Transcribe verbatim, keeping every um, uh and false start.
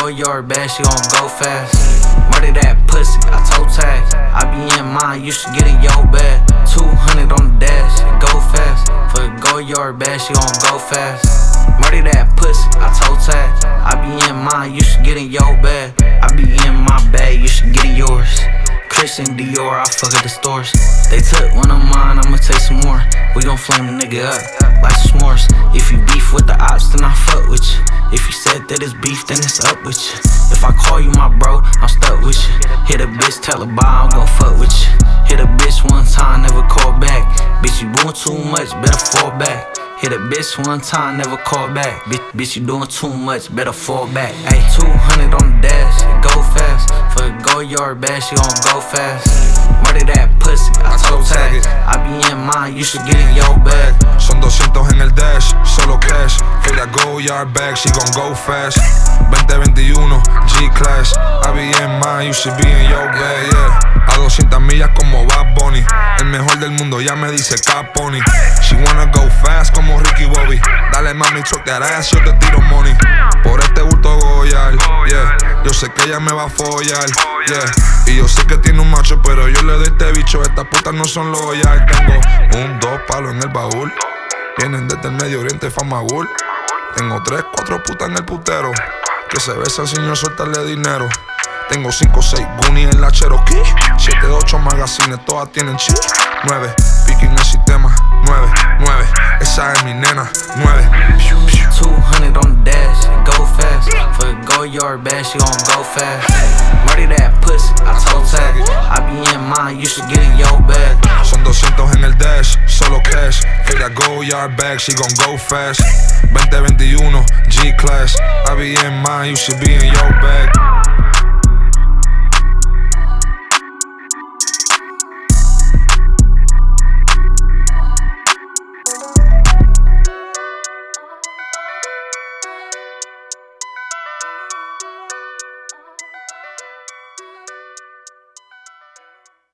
yard bag, she gon' go fast. Murder that pussy, I toe tag. I be in mine, you should get in your bag. two hundred on the dash, it go fast. For the go yard bag, she gon' go fast. Murder that pussy, I toe tag. I be in mine, you should get in your bag. I be in my bag, you should get in yours. Christian Dior, I fuck at the stores. They took one of mine, I'ma take some more. We gon' flame the nigga up like s'mores. If you beef with the ops, then I fuck with you. If you said that it's beef, then it's up with you. If I call you my bro, I'm stuck with you. Hit a bitch, tell her bye, I'm gon' fuck with you. Hit a bitch one time, never call back. Bitch, you doing too much, better fall back. Hit a bitch one time, never call back. Bitch, bitch you doing too much, better fall back. Ayy, two hundred on the dash, it go fast. For the go yard bag, she gon' go fast. Murder that pussy, I toe tag. I be in mine, you should get in your bag. Son doscientos en el dash, solo cash. For that go yard bag, she gon' go fast. veinte veintiuno, G-Class. I be in mine, you should be in your bag, yeah. A doscientas millas como Bad Bunny. El mejor del mundo ya me dice Caponi. She wanna go fast como Ricky Bobby. Dale mami, choke that ass, yo te tiro money. Por este bulto Goyal, yeah. Yo sé que ella me va a follar, yeah. Y yo sé que tiene un macho, pero yo le doy este bicho. Estas putas no son loyal. Tengo un, dos palos en el baúl. Vienen desde el Medio Oriente, Famagul. Tengo tres, cuatro putas en el putero que se besan sin yo soltarle dinero. Tengo cinco, seis Goonies en la Cherokee. siete, ocho magazines, todas tienen chi. nueve, pique en el sistema. nueve, nueve, esa es mi nena. nueve. two hundred on the dash, it go fast. For the go yard bag, she gon' go fast. Murder that pussy, I toe tag. I be in mine, you should get in your bag. Son doscientos en el dash, solo cash. For that go yard bag, she gon' go fast. veinte veintiuno, G-Class. I be in mine, you should be in your bag.